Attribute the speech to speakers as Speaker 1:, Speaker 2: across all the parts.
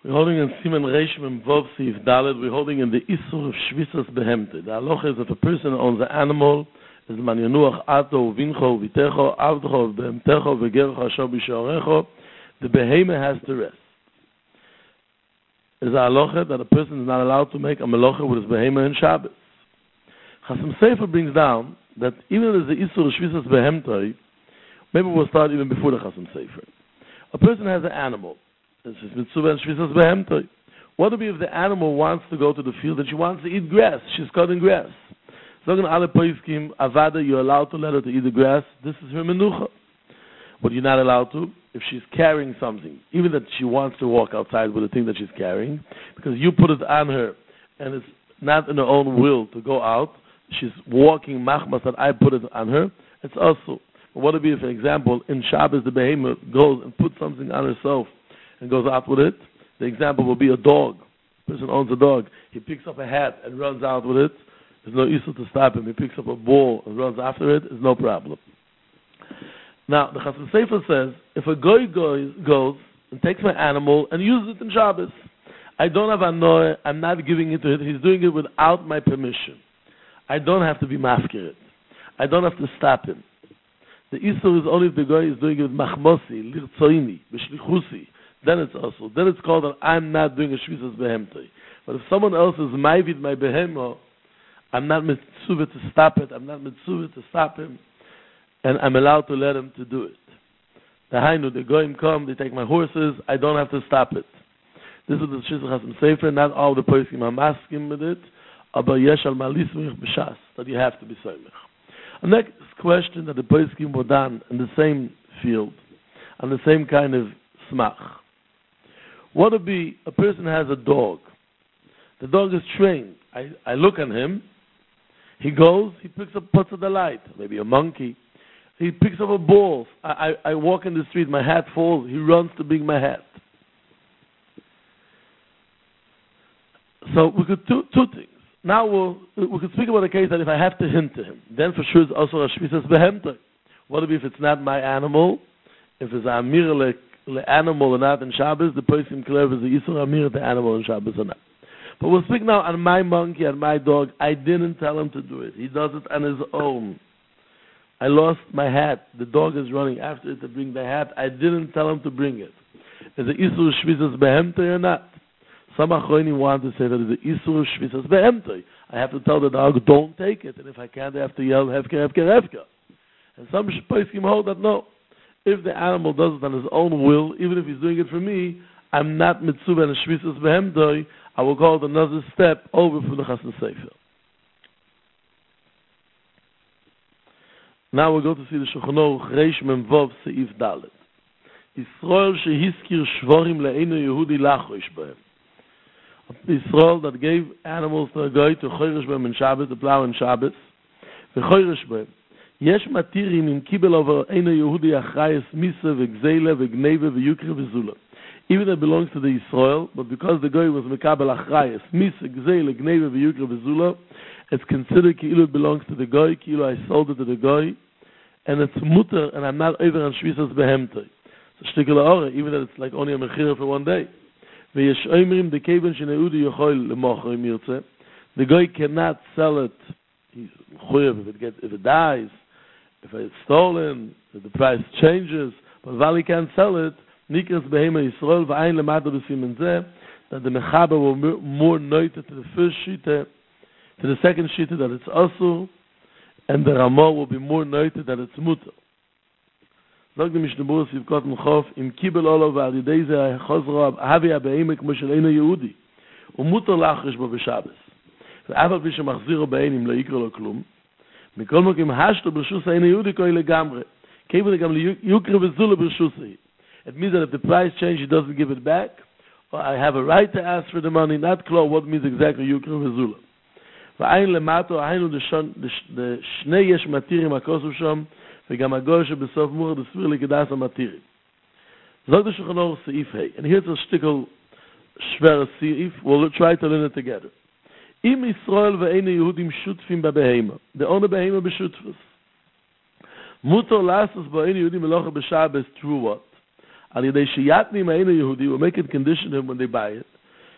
Speaker 1: We're holding in Siman Reish Mem Vov Seif Dalet. We're holding in the Isur of Shvisas Behemte. The halacha is if a person owns an animal, is man yenuach ato uvincho uvitecho avdecho behemtecho vegercho asher b'sharecho, the behema has to rest. Is a halacha that a person is not allowed to make a melacha with his behema in Shabbos. Chasam Sofer brings down that even if there's the Isur of Shvisas Behemte, maybe we'll start even before the Chasam Sofer. A person has an animal. This is mitzvah and shvisas behemtoi. What would be if the animal wants to go to the field and she wants to eat grass? She's cutting grass. Sagen alle poiskim, avada, you're allowed to let her to eat the grass. This is her menucha. But you're not allowed to if she's carrying something. Even that she wants to walk outside with the thing that she's carrying, because you put it on her and it's not in her own will to go out. She's walking machmas that I put it on her. It's also. But what would be if, for example, in Shabbos the behemoth goes and puts something on herself and goes out with it? The example will be a dog. A person owns a dog. He picks up a hat and runs out with it. There's no issue to stop him. He picks up a ball and runs after it. There's no problem. Now, the Chasam Sofer says, if a goy goes and takes my animal and uses it in Shabbos, I don't have a noah, I'm not giving it to him. He's doing it without my permission. I don't have to be mafkirit. I don't have to stop him. The Isur is only if the goy is doing it with machmosi, lirtzoini, b'shlichusi. Then it's also. Then it's called that I'm not doing a shvisas behemtoi. But if someone else is ma'avid my behemo, I'm not mitzvah to stop it. I'm not mitzvah to stop him, and I'm allowed to let him to do it. The hainu, the goyim come, they take my horses. I don't have to stop it. This is the Shizach Chasam Sofer. Not all the poskim are masking with it, but yesh al malismich b'shas that you have to be soimich. The next question that the poskim were done in the same field, on the same kind of smach. What would be a person has a dog? The dog is trained. I look at him. He goes. He picks up parts of the light. Maybe a monkey. He picks up a ball. I walk in the street. My hat falls. He runs to bring my hat. So we could do two things. Now we could speak about a case that if I have to hint to him, then for sure it's also a shvisas behemtoi. What would be if it's not my animal? If it's a amir the animal or not in Shabbos, the person clear is the Yisur Amir the animal in Shabbos or not. But we'll speak now on my monkey and my dog. I didn't tell him to do it. He does it on his own. I lost my hat. The dog is running after it to bring the hat. I didn't tell him to bring it. Is the Yisur Shvisas Behemtoi or not? Some Achronim want to say that it's the Yisur Shvisas Behemtoi. I have to tell the dog, don't take it. And if I can't, I have to yell, Hefker, Hefker, Hefker. And some poskim hold that no. If the animal does it on his own will, even if he's doing it for me, I'm not mitzvah and a shvisas behemtoi. I will call it another step over from the Chasam Sofer. Now we'll go to see the Shulchan Aruch Reish Mem Vov Seif Dalet. Yisrael shehiskir shvorim le'einu Yehudi lachosh b'hem. Yisrael that gave animals to a guy to choyresh b'hem in Shabbos, to plow in Shabbos, v'choyresh b'hem. יש מתירים אם קיבל over אינו יהודי אחראיס מיסה וגזלה וגנבה ויוקרה וזולה. Even though it belongs to the Israel, but because the guy was mekabel achrayis, misa, gzeile, gneva, v'yukra, v'zula, it's considered ki'ilu it belongs to the guy, ki'ilu I sold it to the guy, and it's mutter, and I'm not over on shvisas behemtoi. So shtikel ha'ore, even though it's like only a mechira for one day. V'yesh oimrim, the keben sheneudi yochol lemocho im yirtze. The guy cannot sell it. He's chuyev if it dies, if it's stolen, if the price changes, but while he can't sell it, Nikras Behema Yisrael v'ayin lemada b'simen zeh, that the mechaber will more noted to the first shita, to the second shita that it's asur, and the Ramah will be more noted that it's mutter. Zog the Mishnah Berurah Sivkot Mechof, im kibel olav v'al yidei zeh ha'chozro havi ha'be'ema k'mo shel eino Yehudi, u'mutter lachrish bo b'Shabbos. ואף על פי שמחזירו בעינים לא יקרא לו כלום, מכל מקום השתו ברשוס האינו יהודי כהי לגמרי, כיוון גם ליוקרא וזולה ברשוסי. It means that if the price changes, he doesn't give it back, or I have a right to ask for the money, not clear what means exactly יוקרא וזולה. ועין למטו, היינו לשני יש מתירים הכוסו שם, וגם הגוי שבסוף מורד הסביר לקדס המתירים. זאת השולחן אורך סעיף ה'. And here's a shtickle schwer סעיף, we'll try to learn it together. Im Israel ve'einu Yehudim shutfim b'behema. The only behema b'shutfus. Mutar lasses ba'einu Yehudim melocha b'Shabbos through what? Al yedei sheyatni ma'ena Yehudi, will make it condition him when they buy it.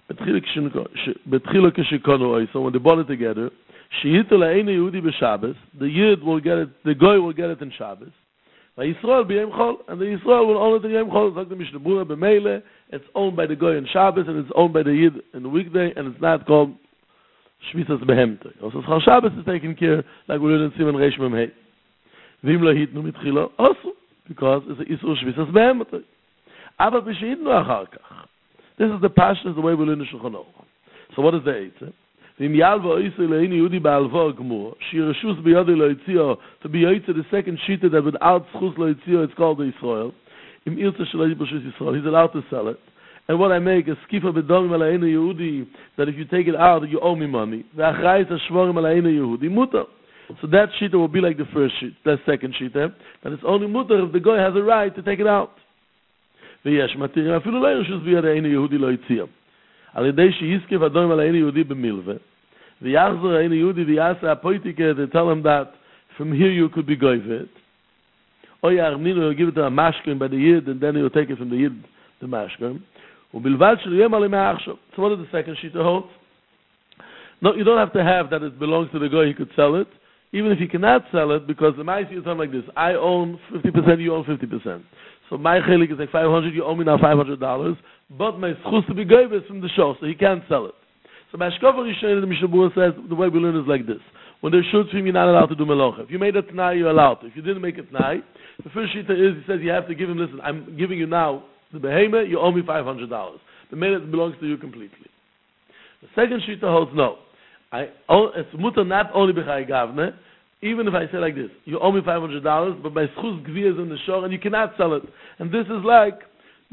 Speaker 1: Betchila keshikonu, so when they bought it together, sheyitu la'ena Yehudi b'Shabbos, the Yid will get it, the Goy will get it in Shabbos. Yisrael b'Yom Chol, and the Yisrael will own it in Yom Chol. It's like the Mishnah Berurah b'Meile. It's owned by the Goy in Shabbos, and it's owned by the Yid in the weekday, and it's not called Shvisas Behemte. Also, Chal Shabbos is taken care, like we learned in Siman Reish Mem Hey. V'im lo hitnu mitchila, also, because it's a Isur Shvisas Behemte. Aber b'shehitnu achar kach. This is the passion, the way we learn in Shulchan Aruch. So what is the Eitzah? V'im yalva oisei le'ini Yehudi ba'alva gmur, shirashus b'yadi lo yitzio, to be Eitzah, the second shita that without schus lo yitzio, it's called the Yisrael. Im irtza shelo yibashus Yisrael, he's allowed to sell it. And what I make is skifa b'domim ala'inu Yehudi, that if you take it out, you owe me money. V'achrayis hashvorim ala'inu Yehudi, mutar. So that shita will be like the first sheet, the second shita, that it's only mutar if the guy has a right to take it out. V'yesh matirim afilu lo yirshus b'yadi Yehudi lo yitzio. Al yedei sheyiskif adom ala'inu Yehudi b'milveh. The Yachzor Ein Yehudi, the Yasa Apoitike, they tell him that from here you could be goyvet. Or Yarnino will give it to a mashkin by the Yid, and then he'll take it from the Yid, the mashkin. Ubilvad shel yem alim ha'achshav. So what is the second sheet to hold? No, you don't have to have that it belongs to the guy, he could sell it. Even if he cannot sell it, because the Maisi is something like this. I own 50%, you own 50%. So my chelik is like $500, you owe me now $500, but my schus to be goyvet is from the show, so he can't sell it. So Mashkova Rishon, the Mishnah Berurah says, the way we learn is like this. When there's shutfim, you're not allowed to do melacha. If you made a t'nai, you're allowed to. If you didn't make a t'nai, the first shita is, he says you have to give him, listen, I'm giving you now the behemah, you owe me $500. The minute belongs to you completely. The second shita holds no. It's mutter not only b'chai gavne, even if I say like this, you owe me $500, but my schus gvi is in the shore, and you cannot sell it. And this is like, the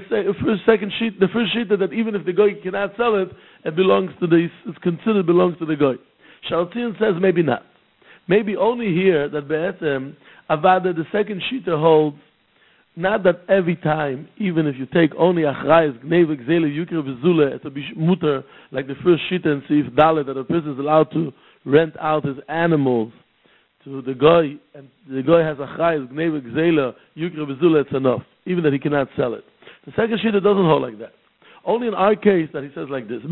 Speaker 1: first sheet that even if the guy cannot sell it, it belongs to it's considered belongs to the guy. Shaltian says maybe not. Maybe only here that Be'etem Avada, the second sheeter holds not that every time, even if you take only Achrayas, Gnevik, Zele, Yukre, Vizule, it's a mutter, like the first sheeter in Seif Dalet, that a person is allowed to rent out his animals to the guy, and the guy has Achrayas, Gnevik, Zele, Yukre, Vizule, it's enough, even that he cannot sell it. The second sheeter doesn't hold like that. Only in our case that he says like this.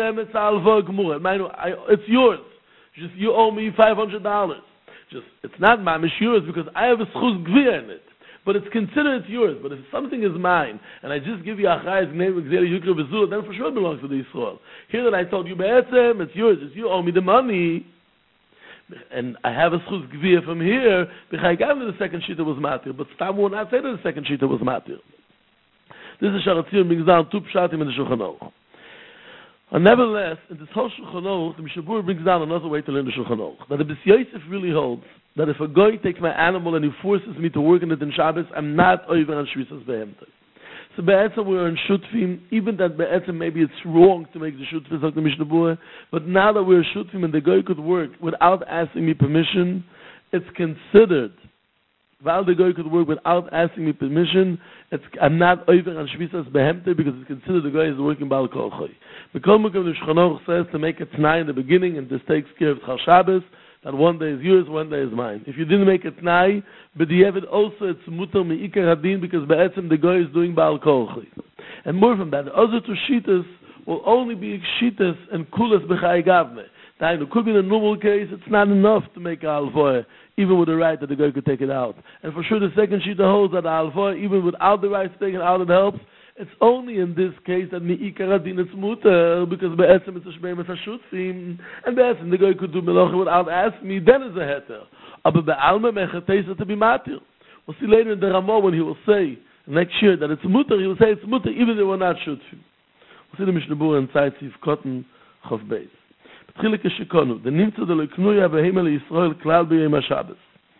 Speaker 1: It's yours. Just you owe me $500. Just it's not mamish yours because I have a schus gvir in it. But it's considered it's yours. But if something is mine and I just give you achayis gnevik zeli yukra bezul, then for sure it belongs to the Yisrael. Here that I told you it's yours. It's you owe me the money. And I have a schus gvir from here. The second shita was matir, but Stam will not say that the second shita was matir. This is Sharatzir brings down two pshatim in the Shulchan Aruch. And nevertheless, in this whole Shulchan Aruch, the Mishnah Berurah brings down another way to learn the Shulchan Aruch. That the B'si Yosef really holds that if a guy takes my animal and he forces me to work in it in Shabbos, I'm not over on Shvisas Behemte. So Be'etzem we're on Shutfim, even that Be'etzem maybe it's wrong to make the Shutfim like the Mishnah Berurah, but now that we're Shutfim and the guy could work without asking me permission, it's considered. While the guy could work without asking me permission, I'm not over on Shvisas Behemte because it's considered the guy is working Baal Kol Choy. The Kol Mokum the Shulchan Aruch says to make a t'nai in the beginning, and this takes care of Chal Shabbos, that one day is yours, one day is mine. If you didn't make a t'nai, but the Yevid also it's mutar me'ikar hadin because be'etzem the guy is doing Baal Kol Choy. And more from that, the other two shitas will only be shitas and kulas b'chai gavne. It could be in a normal case, it's not enough to make a alfoy, even with the right that the guy could take it out. And for sure the second sheet holds that the alfoy, even without the right to take it out, it helps. It's only in this case that mi'ikar adin it's muter, because be'etzem it's a shbeim, it's a shutzim, and be'etzem the guy could do melacha without asking me, then it's a heter. Aber be'alma mechateisa to be matir. We'll see later in the Ramah when he will say, next year, that it's muter, he will say it's muter, even if they were not shutzim. We'll see the Mishnah Berurah inside Sif Cotton Chav Beis. Tchilik Shikonu, the nimtzu de leknuya behema leYisrael klal b'yom HaShabbos.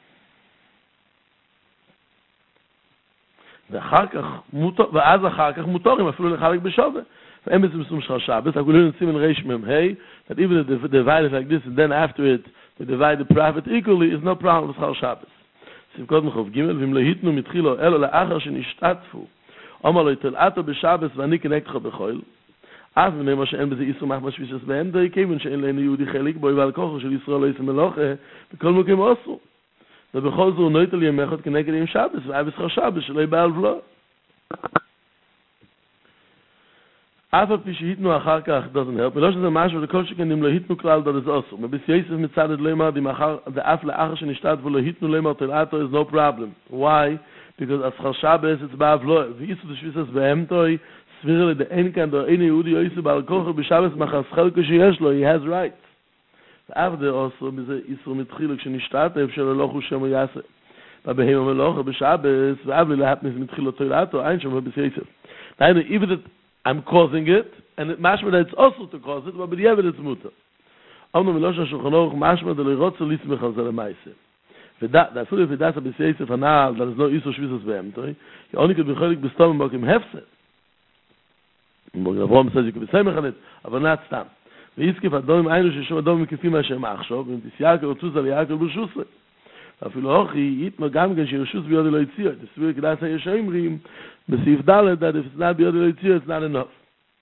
Speaker 1: ואז אחר כך מותרים אפילו לחלק בשווה. ואין בזה מסום של שבס, אנחנו לא נמצאים in Reish Mem Hey, that even if they divide it like this, and then after it, they divide the profit equally, is no problem with Chal Shabbos. סיב קודם חוב ג' ואם לא היתנו מתחילו, אלו לאחר שנשתתפו, אומר לו, תלעתו בשבס ואני כנגתך בחול, אז מנאמר שאין בזה איסור מחמש וישס בהם, די כיוון שאין לנו יהודי חלק בו, ועל כוחו של ישראל לא יסם מלוכה, בכל מקום אסור. ובכל זאת הוא נויטל ימי אחד כנגד עם שבס, ואי בשכר שבס שלא יבעל ולא. אף על פי שהיתנו אחר כך doesn't help, ולא שזה משהו לכל שכן אם לא היתנו כלל דוד זה אסור. מבס יסף מצד את לימר, ואף לאחר שנשתת ולא היתנו לימר תלעתו is no problem. Why? Because as Shabbos it's באב לא, ואיסו דשביסס בהמתוי, סביר לידי אין כאן דו אין יהודי או איסו בעל כוחו בשבס מחס חלקו שיש לו, he has rights. ואף דה אסור מזה איסו מתחילו כשנשתת, אפשר ללוכו שמו יעשה. ובהם המלוכה בשבס, ואף לי להפניס מתחילו תלעתו, אין שם מבס יסף. דהיינו, even that I'm causing it, and mashma that it's also to cause it, but b'diavad it's mutter. Omnu milosha shulchan aruch mashma de leirotze lismech al zeh lemaise. Da אפילו if that's a b'seisef hanal, that is no iso shvisas be'emtoi, you only could be cholik b'stom b'okim hefset. Avraham says you could be semech on it, but not stam. V'yiskif adomim aynu sheshom adomim kifim Hashem achshov, v'im tisyaker otzuz al yaker b'shusre. אפילו הוכי, יתנו גם כן שירשוס ביודי לא יציע. תסביר כדאי שהישאמרים, בסעיף ד' that if it's not ביודי לא יציע, it's not enough.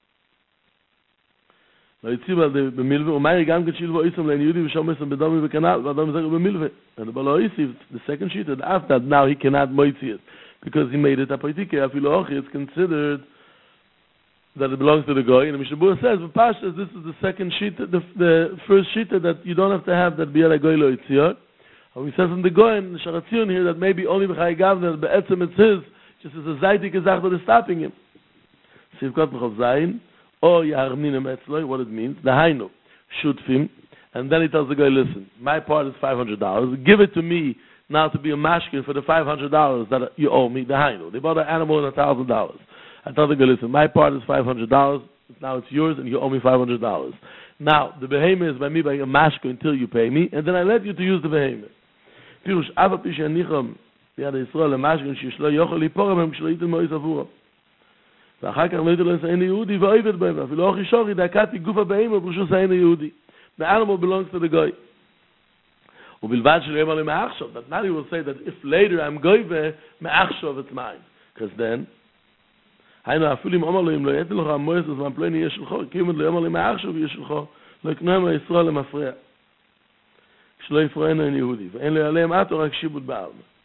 Speaker 1: לא יציע במילווה, ומאי גם כן שילבו איסם לעין יהודי ושום איסם בדומי וכנל, ואדומי זכר במילווה. אבל לא יסיף, the second sheet, and after that, now he cannot moitzi it, because he made it a politika. אפילו הוכי, it's considered that it belongs to the goy, and the Mishnah Berurah says, Pashas, this is the second sheet, the first sheet that you don't have to have that biyoda goy lo yitziot. He says in the Goyen, the Sharatzion here, that maybe only B'chai Gavner, Be'etzem it's his, just as a Zaytik Gezach that is stopping him. Sivkot B'chov Zayin, or Yaharninem Etzloi, what it means, the Hainu, Shutfim, and then he tells the guy, listen, my part is $500, give it to me now to be a mashkin for the $500 that you owe me, the Hainu. They bought an animal and $1,000. I tell the guy, listen, my part is $500, now it's yours and you owe me $500. Now, the behemoth is by me buying a mashkin until you pay me, and then I let you to use the behemoth. פירוש, אף על פי שהניחם ביד ישראל למשגן שישלו יוכל ליפור מהם כשלא ייתן מויס עבורו. ואחר כך לא ייתן לו אין יהודי ואויבת בהם, אפילו אוכי שורי דקתי גופה בהם וברשוס אין יהודי. The animal belongs to the guy. ובלבד שלא יאמר לי מעכשיו, that now he will say that if later I'm going מעכשיו it's mine. Because then, היינו אפילו אם אומר לו, אם לא ייתן לך המויס, אז מהפלני יהיה שלחו, כי אם לא יאמר לי מעכשיו יהיה שלחו, לא יקנוהם לישראל למפריע. שלא יפרענו אין יהודי, ואין לו עליהם עתו רק שיבוד בעלמה.